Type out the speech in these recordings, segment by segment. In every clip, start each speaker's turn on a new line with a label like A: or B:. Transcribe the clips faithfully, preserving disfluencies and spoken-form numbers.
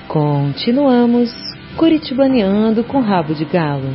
A: Continuamos curitibaneando com Rabo de Galo.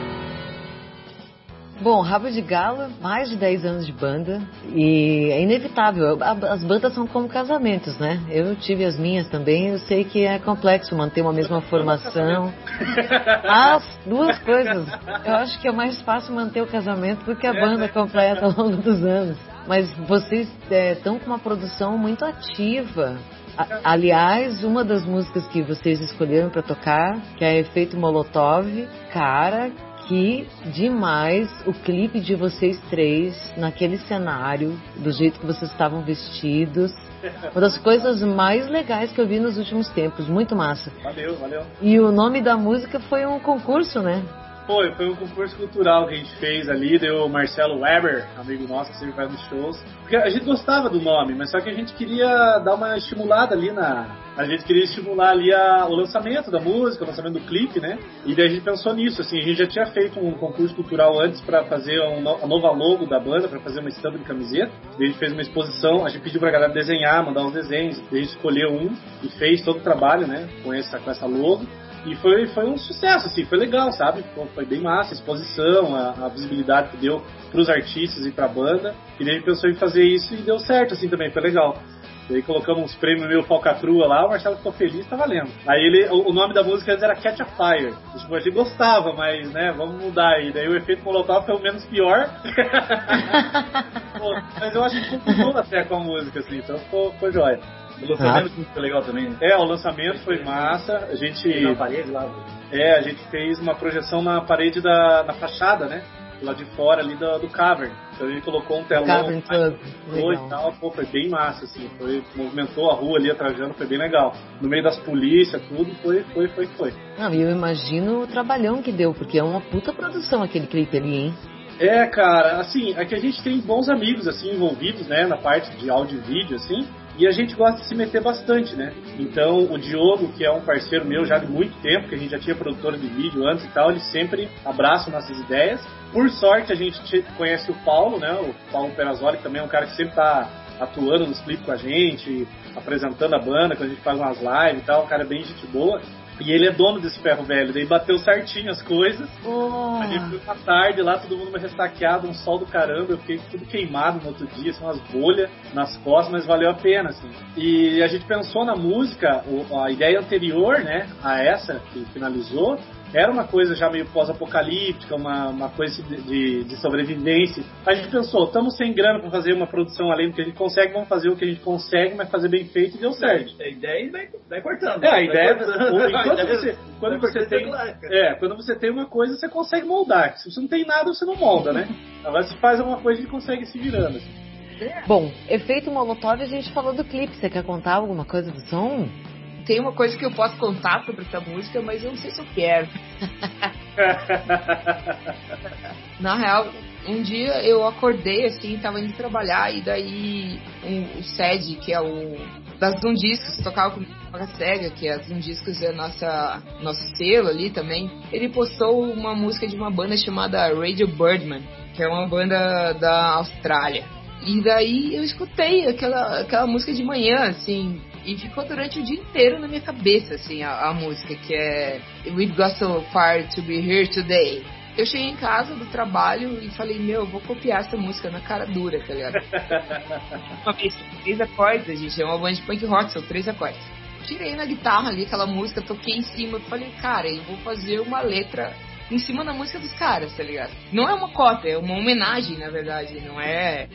A: Bom, Rabo de Galo, mais de dez anos de banda e é inevitável, as bandas são como casamentos, né? Eu tive as minhas também, eu sei que é complexo manter uma mesma formação. As duas coisas, eu acho que é mais fácil manter o casamento do que a banda completa ao longo dos anos. Mas vocês estão é, com uma produção muito ativa. A, aliás, uma das músicas que vocês escolheram para tocar, que é Efeito Molotov, cara, que demais o clipe de vocês três naquele cenário, do jeito que vocês estavam vestidos. Uma das coisas mais legais que eu vi nos últimos tempos, muito massa.
B: Valeu, valeu.
A: E o nome da música foi um concurso, né?
B: Foi, foi um concurso cultural que a gente fez ali, deu o Marcelo Weber, amigo nosso que sempre vai nos shows. Porque a gente gostava do nome, mas só que a gente queria dar uma estimulada ali na... A gente queria estimular ali a, o lançamento da música, o lançamento do clipe, né? E daí a gente pensou nisso, assim, a gente já tinha feito um concurso cultural antes pra fazer um, a nova logo da banda, pra fazer uma estampa de camiseta. Daí a gente fez uma exposição, a gente pediu pra galera desenhar, mandar uns desenhos. Daí a gente escolheu um e fez todo o trabalho, né? Com essa, com essa logo. E foi, foi um sucesso, assim, foi legal, sabe? Foi bem massa a exposição, a, a visibilidade que deu pros artistas e pra banda. E daí a gente pensou em fazer isso e deu certo, assim, também, foi legal. Daí colocamos uns prêmios meio falcatrua lá, o Marcelo ficou feliz, tá valendo. Aí ele, o, o nome da música antes era Catch a Fire. Tipo, a gente gostava, mas, né, vamos mudar aí. Daí o Efeito Molotov foi o menos pior. Pô, mas eu acho que funcionou até com a música, assim, então ficou, ficou jóia.
C: O lançamento ah. foi legal também, né?
B: É, o lançamento foi massa. A gente...
C: Na parede lá.
B: É, a gente fez uma projeção na parede da na fachada, né? Lá de fora ali do, do Cavern. Então a gente colocou um telão
A: Cavern Club.
B: E tal, pô, foi bem massa, assim. Foi, movimentou a rua ali, atrajando, foi bem legal. No meio das polícias, tudo, foi, foi, foi, foi.
A: Não, e eu imagino o trabalhão que deu, porque é uma puta produção aquele clipe ali, hein?
B: É, cara, assim, é que a gente tem bons amigos, assim, envolvidos, né, na parte de áudio e vídeo, assim, e a gente gosta de se meter bastante, né? Então, o Diogo, que é um parceiro meu já de muito tempo, que a gente já tinha produtora de vídeo antes e tal, ele sempre abraça nossas ideias. Por sorte, a gente conhece o Paulo, né, o Paulo Perazzoli, que também é um cara que sempre tá atuando nos clipes com a gente, apresentando a banda, quando a gente faz umas lives e tal, um cara bem gente boa. E ele é dono desse ferro velho, daí bateu certinho as coisas.
A: Oh.
B: A gente foi uma tarde lá, todo mundo meio ressaqueado, um sol do caramba, eu fiquei tudo queimado no outro dia, assim, umas bolhas nas costas, mas valeu a pena, assim. E a gente pensou na música, a ideia anterior, né, a essa que finalizou, era uma coisa já meio pós-apocalíptica, uma, uma coisa de, de, de sobrevivência. A gente pensou, estamos sem grana para fazer uma produção além do que a gente consegue, vamos fazer o que a gente consegue, mas fazer bem feito e deu certo.
C: A ideia vai, vai cortando.
B: É, a ideia
C: é...
B: Quando você, quando você tem, é, quando você tem uma coisa, você consegue moldar. Se você não tem nada, você não molda, né? Agora se faz alguma coisa, a gente consegue se virando. Assim.
A: Bom, Efeito Molotov, a gente falou do clipe. Você quer contar alguma coisa do som?
D: Tem uma coisa que eu posso contar sobre essa música, mas eu não sei se eu quero. Na real, um dia eu acordei assim, tava indo trabalhar, e daí um, o Sed, que é o das Zoom Discos, tocava com a Sega, que é a Zoom Discos é a nossa, nosso selo ali também. Ele postou uma música de uma banda chamada Radio Birdman, que é uma banda da Austrália. E daí eu escutei aquela, aquela música de manhã, assim, e ficou durante o dia inteiro na minha cabeça, assim, a, a música, que é We've Got So Far To Be Here Today. Eu cheguei em casa do trabalho e falei, meu, eu vou copiar essa música na cara dura, tá ligado? Uma vez, três acordes, gente, é uma banda de punk rock, são três acordes. Tirei na guitarra ali aquela música, toquei em cima, falei, cara, eu vou fazer uma letra em cima da música dos caras, tá ligado? Não é uma cópia, é uma homenagem, na verdade, não é...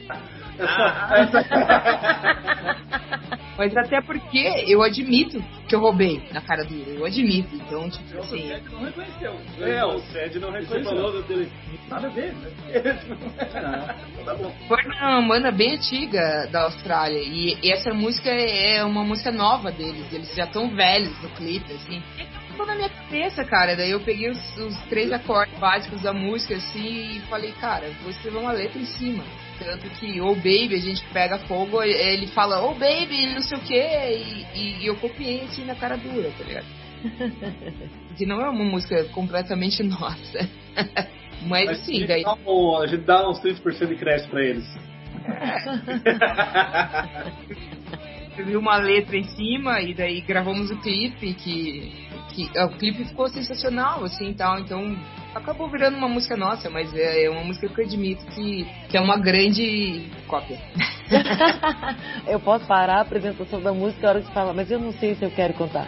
D: Mas até porque eu admito que eu roubei na cara dura, eu admito, então, tipo
C: eu,
D: assim...
C: O Sed não reconheceu.
B: É, o Sed não reconheceu.
C: Você falou do telefone, nada a ver, né? Tá bom.
D: Foi uma banda bem antiga da Austrália, e, e essa música é uma música nova deles, eles já estão velhos no clipe, assim... Na minha cabeça, cara, daí eu peguei os, os três acordes básicos da música, assim, e falei, cara, vou escrever uma letra em cima. Tanto que, oh baby, a gente pega fogo, ele fala, oh baby, não sei o que, e, e eu copiei assim na cara dura, tá ligado? Que não é uma música completamente nossa. Mas, Mas assim, daí...
B: Um, a gente dá uns trinta por cento de crédito pra eles.
D: escrevi uma letra em cima e daí gravamos o clipe, que, que o clipe ficou sensacional, assim, tal, então acabou virando uma música nossa, mas é, é uma música que eu admito que, que é uma grande cópia.
A: Eu posso parar a apresentação da música a hora que você fala, mas eu não sei se eu quero contar.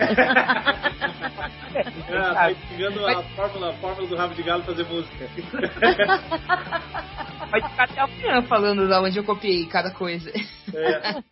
B: Ah, tá pegando a fórmula, a fórmula do rabo de galo fazer música.
D: Pode ficar até amanhã falando da onde eu copiei cada coisa.
B: É.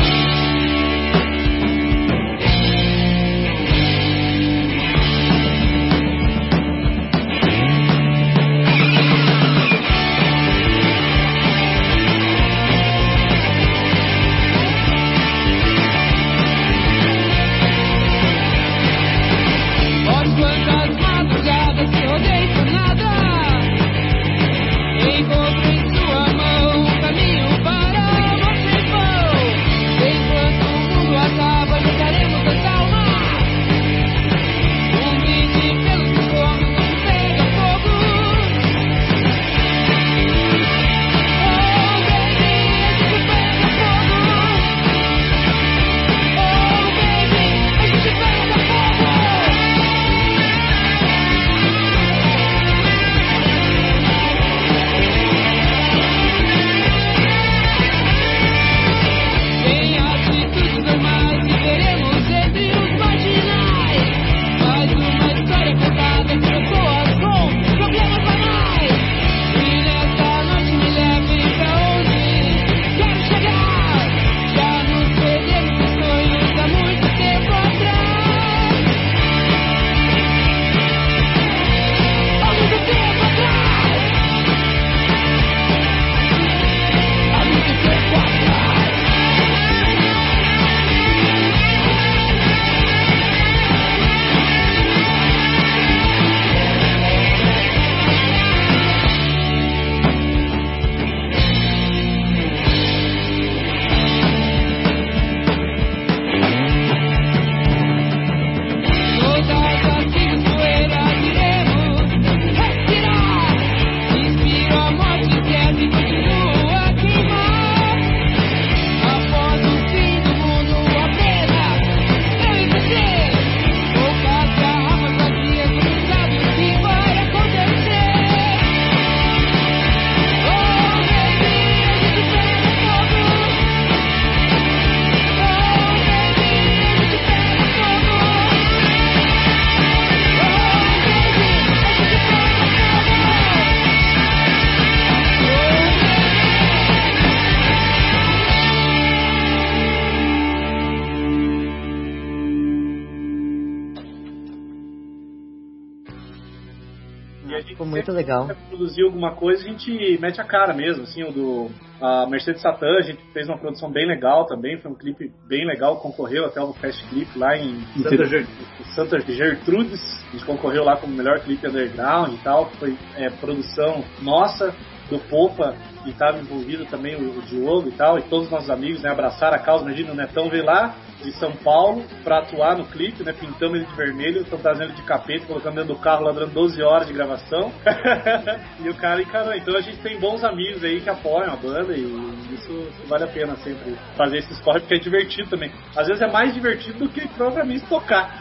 A: Ficou muito legal.
B: Produzir alguma coisa, a gente mete a cara mesmo, assim, o do a Mercedes Satã, a gente fez uma produção bem legal também, foi um clipe bem legal, concorreu até o Fast Clip lá em
C: Santa, Ger...
B: Santa Gertrudes, a gente concorreu lá como melhor clipe underground e tal, foi é, produção nossa, do Popa, e estava envolvido também o, o Diogo e tal, e todos os nossos amigos, né, abraçaram a causa. Imagina, o Netão veio lá de São Paulo pra atuar no clipe, né, pintamos ele de vermelho, estão trazendo ele de capeta, colocando dentro do carro lá durante doze horas de gravação, e o cara encarou. Então a gente tem bons amigos aí que apoiam a banda, e isso vale a pena sempre fazer esses corre, porque é divertido também. Às vezes é mais divertido do que propriamente tocar.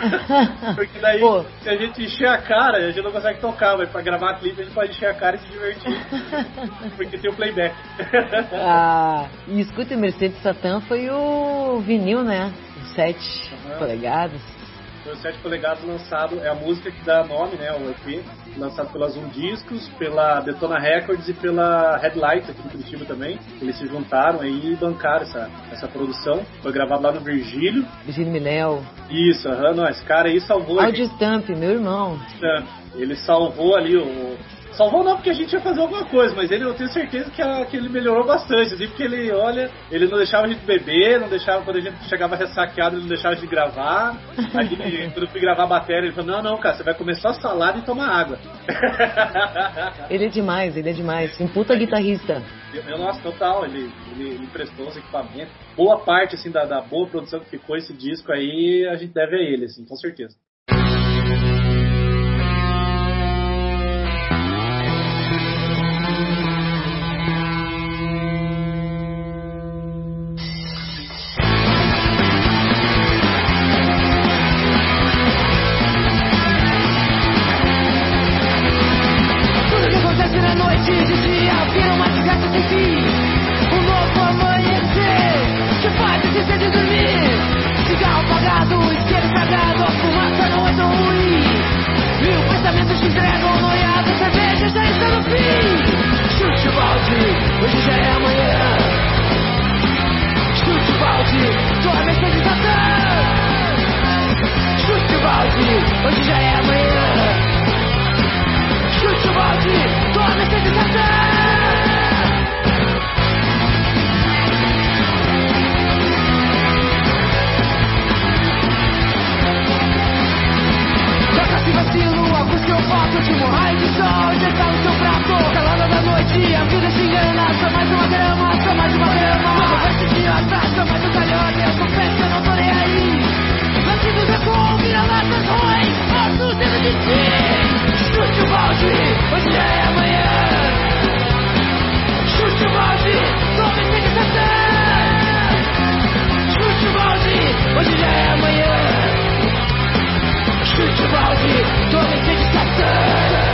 B: Porque daí, Pô. se a gente encher a cara, a gente não consegue tocar, mas pra gravar clipe a gente pode encher a cara e se divertir. Porque tem o playback.
A: Ah, e escuta, Mercedes Satã foi o vinil, né? sete uhum. polegadas.
B: Foi o sete polegadas lançado, é a música que dá nome, né? O E P, lançado pela Zoom Discos, pela Detona Records e pela Headlight aqui no Curitiba também. Eles se juntaram aí e bancaram essa, essa produção. Foi gravado lá no Virgílio.
A: Virgílio Minel.
B: Isso, aham, não, esse cara aí salvou.
A: Audio Stamp, meu irmão.
B: Ele salvou ali o. Salvou não porque a gente ia fazer alguma coisa, mas ele, eu tenho certeza que, a, que ele melhorou bastante, assim, porque ele, olha, ele não deixava a gente beber, não deixava, quando a gente chegava ressaqueado, ele não deixava a gente gravar. Aí, quando eu fui gravar a bateria, ele falou, não, não, cara, você vai comer só salada e tomar água.
A: Ele é demais, ele é demais, um puta guitarrista.
B: Eu, nossa, total, ele, ele, ele emprestou os equipamentos. Boa parte, assim, da, da boa produção que ficou esse disco aí, a gente deve a ele, assim, com certeza.
E: seu foto, último raio de sol, injetado no seu prato. Calada da noite, a vida te engana. Só mais uma grama, só mais uma grama. Quando vai se idiota, só mais um calhone. Eu confesso que eu não tô nem aí. Latidos ecoam, vira-latas ruins, mortos dentro de ti. Chute o balde, hoje já é amanhã. Chute o balde, tome sem decepção. Chute o balde, hoje já é amanhã. Chute o balde, tome sem decepção.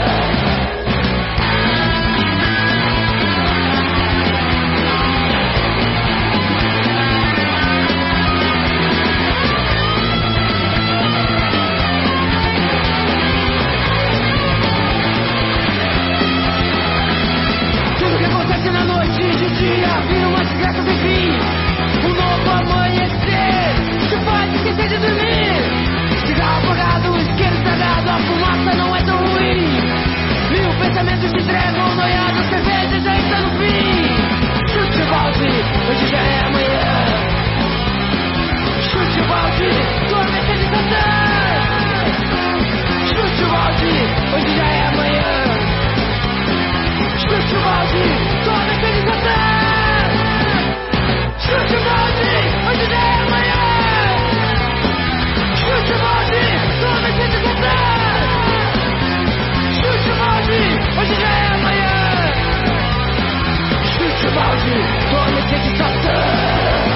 E: Na noite de dia, vira uma desgraça sem fim. Um novo amanhecer, te faz esquecer de dormir. Cigarro apagado, isqueiro estragado, a fumaça não é tão ruim. Mil pensamentos se entregam, noiado, cerveja já está no fim. Chute o balde, hoje já é amanhã. Chute o balde, tormenta de Satã. Chute o balde, hoje já é amanhã. Chute o balde, tome sem desatar. Chute o balde, hoje já é amanhã. Chute o balde, tome sem desatar. Chute o balde, hoje já é amanhã. Chute o balde, tome sem desatar.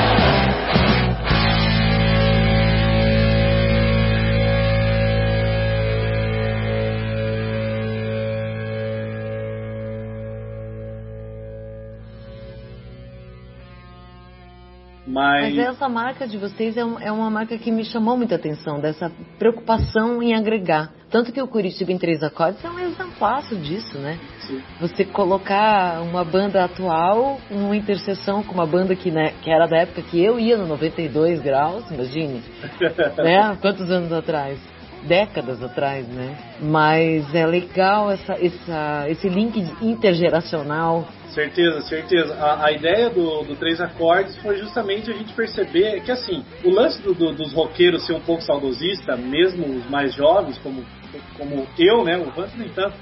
B: Mas...
A: Mas essa marca de vocês é, um, é uma marca que me chamou muita atenção, dessa preocupação em agregar. Tanto que o Curitiba em Três Acordes é um exemplaço disso, né?
B: Sim.
A: Você colocar uma banda atual, uma interseção com uma banda que, né, que era da época que eu ia no noventa e dois graus, imagine. Né? Quantos anos atrás? Décadas atrás, né? Mas é legal essa, essa, esse link intergeracional.
B: Certeza, certeza. A, a ideia do, do Três Acordes foi justamente a gente perceber que, assim, o lance do, do, dos roqueiros ser um pouco saudosista, mesmo os mais jovens, como, como eu, né? O Vance nem tanto.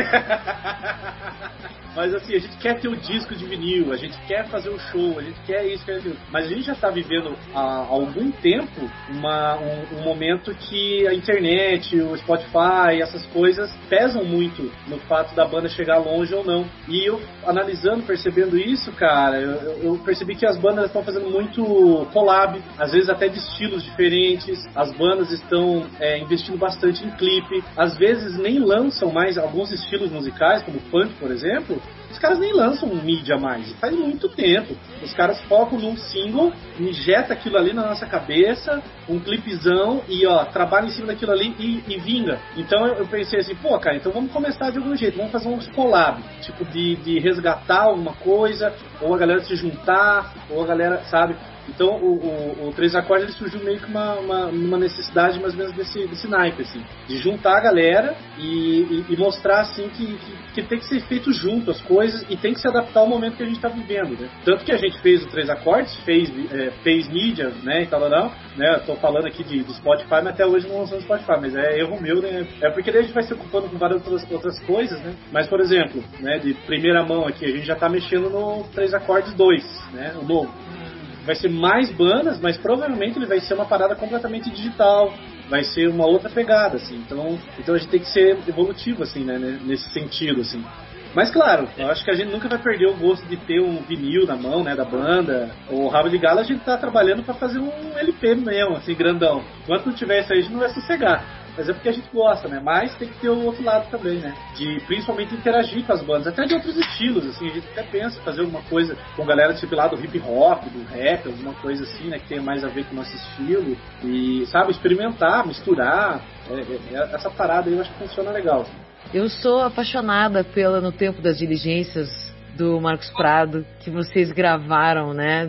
B: Mas assim, a gente quer ter o disco de vinil, a gente quer fazer o show, a gente quer isso, quer aquilo. Mas a gente já está vivendo há algum tempo uma, um, um momento que a internet, o Spotify, essas coisas pesam muito no fato da banda chegar longe ou não. E eu, analisando, percebendo isso, cara, eu, eu percebi que as bandas estão fazendo muito collab, às vezes até de estilos diferentes. As bandas estão é, investindo bastante em clipe, às vezes nem lançam mais alguns estilos musicais, como funk, por exemplo. Os caras nem lançam mídia mais, faz muito tempo. Os caras focam num single, injeta aquilo ali na nossa cabeça, um clipezão e ó, trabalha em cima daquilo ali e, e vinga. Então eu, eu pensei assim, pô, cara, então vamos começar de algum jeito, vamos fazer uns collab, tipo de, de resgatar alguma coisa, ou a galera se juntar, ou a galera, sabe... Então o, o, o Três Acordes ele surgiu meio que uma, uma, uma necessidade mais ou menos desse, desse naipe, assim, de juntar a galera e, e, e mostrar assim que, que, que tem que ser feito junto as coisas e tem que se adaptar ao momento que a gente está vivendo, né? Tanto que a gente fez o Três Acordes, fez, é, fez mídia, né, e tal, tal, né? Tô falando aqui de, de Spotify, mas até hoje não lançamos Spotify, mas é erro meu, né? É porque daí a gente vai se ocupando com várias outras, outras coisas, né? Mas, por exemplo, né, de primeira mão aqui, a gente já tá mexendo no Três Acordes dois, né? O novo. Vai ser mais bandas, mas provavelmente ele vai ser uma parada completamente digital, vai ser uma outra pegada, assim. Então, então a gente tem que ser evolutivo, assim, né, nesse sentido, assim. Mas claro, eu acho que a gente nunca vai perder o gosto de ter um vinil na mão, né, da banda. O Rabo de Galo a gente tá trabalhando para fazer um L P mesmo, assim, grandão. Enquanto não tiver isso aí, a gente não vai sossegar. Mas é porque a gente gosta, né? Mas tem que ter o outro lado também, né? De principalmente interagir com as bandas, até de outros estilos, assim. A gente até pensa em fazer alguma coisa com galera tipo lá do hip hop, do rap, alguma coisa assim, né? Que tenha mais a ver com o nosso estilo. E, sabe, experimentar, misturar. É, é, essa parada aí eu acho que funciona legal. Assim.
A: Eu sou apaixonada pela No Tempo das Diligências do Marcos Prado, que vocês gravaram, né?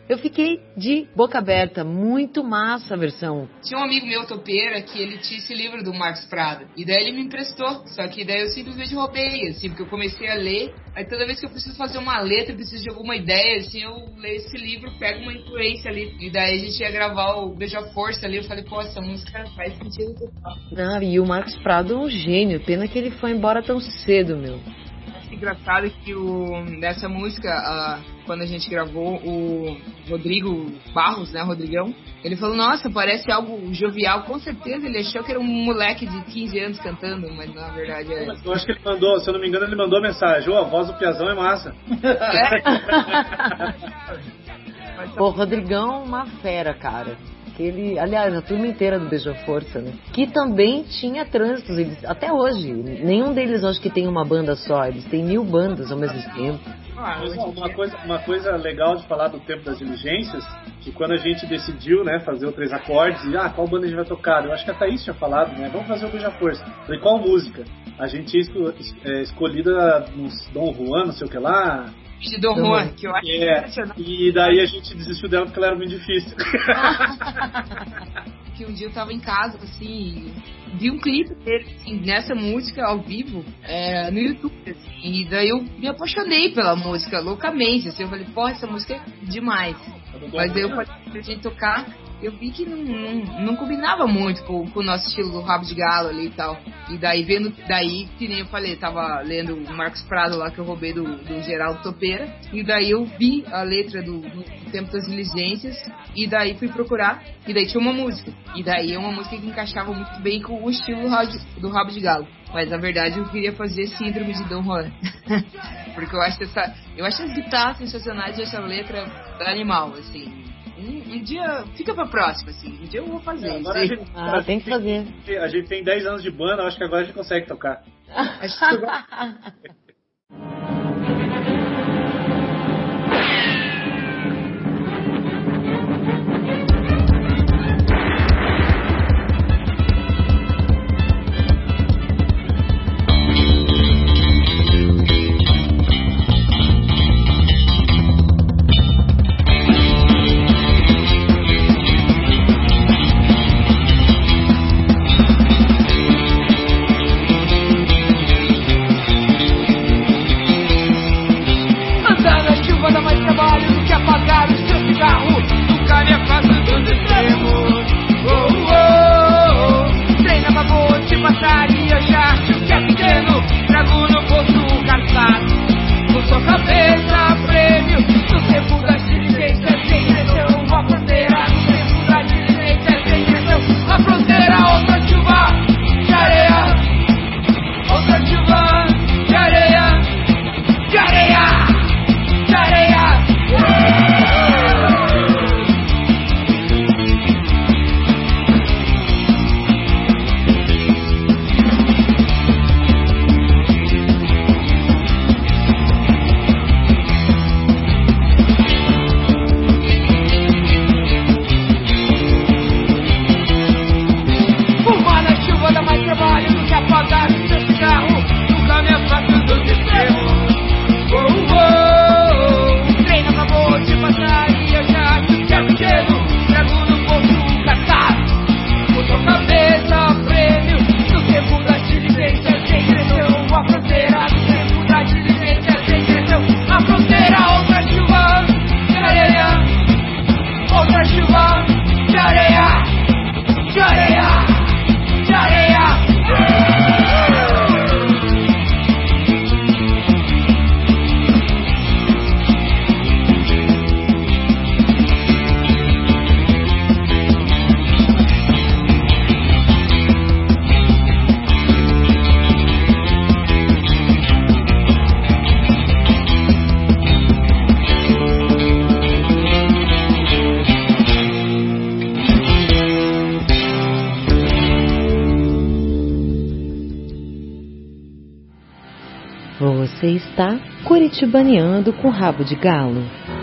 A: Eu fiquei de boca aberta, muito massa a versão.
D: Tinha um amigo meu, topeira, que ele tinha esse livro do Marcos Prado. E daí ele me emprestou. Só que daí eu simplesmente roubei, assim, porque eu comecei a ler. Aí toda vez que eu preciso fazer uma letra, preciso de alguma ideia, assim, eu leio esse livro, pego uma influência ali. E daí a gente ia gravar o Beija-Força ali. Eu falei, pô, essa música faz sentido total.
A: Não, e o Marcos Prado é um gênio. Pena que ele foi embora tão cedo, meu.
D: Engraçado é que o, nessa música, uh, quando a gente gravou, o Rodrigo Barros, né, Rodrigão, ele falou, nossa, parece algo jovial. Com certeza ele achou que era um moleque de quinze anos cantando, mas na verdade é...
B: Eu acho que ele mandou, se eu não me engano, ele mandou mensagem, ô, a voz do Piazão é massa.
A: É? O Rodrigão é uma fera, cara. Ele, aliás, a turma inteira do Beija-Força, né? Que também tinha trânsitos, eles, até hoje. Nenhum deles acho que tem uma banda só, eles têm mil bandas ao mesmo tempo.
B: Ah, uma, coisa, uma coisa legal de falar do tempo das diligências, que quando a gente decidiu, né, fazer o Três Acordes, e ah, qual banda a gente vai tocar? Eu acho que a Thaís tinha falado, né, vamos fazer o Beija-Força. Falei, qual música? A gente tinha esco, é, escolhida nos Dom Juan, não sei o que lá...
D: de Dom Juan, que eu acho
B: é, e daí a gente desistiu dela porque ela era muito difícil.
D: Que um dia eu tava em casa, assim, vi um clipe dele, assim, nessa música ao vivo, é, no YouTube, assim, e daí eu me apaixonei pela música, loucamente, assim, eu falei, pô, essa música é demais. Mas daí eu falei pra gente tocar, eu vi que não, não, não combinava muito com, com o nosso estilo do Rabo de Galo ali e tal. E daí, vendo, daí, que nem eu falei, tava lendo o Marcos Prado lá, que eu roubei do, do Geraldo Topeira, e daí eu vi a letra do, do Tempo das Diligências, e daí fui procurar, e daí tinha uma música. E daí é uma música que encaixava muito bem com o estilo do Rabo de, do Rabo de Galo. Mas na verdade eu queria fazer Síndrome de Dom Juan. Porque eu acho essa. Eu acho as guitarras sensacionais e essa letra animal, assim. Um, um dia, fica pra próxima, assim. Um dia eu vou fazer.
B: É, agora a gente,
A: ah, tem que fazer.
B: A gente tem dez anos de banda, acho que agora a gente consegue tocar.
D: Acho que
A: Você está curitibaneando com Rabo de Galo.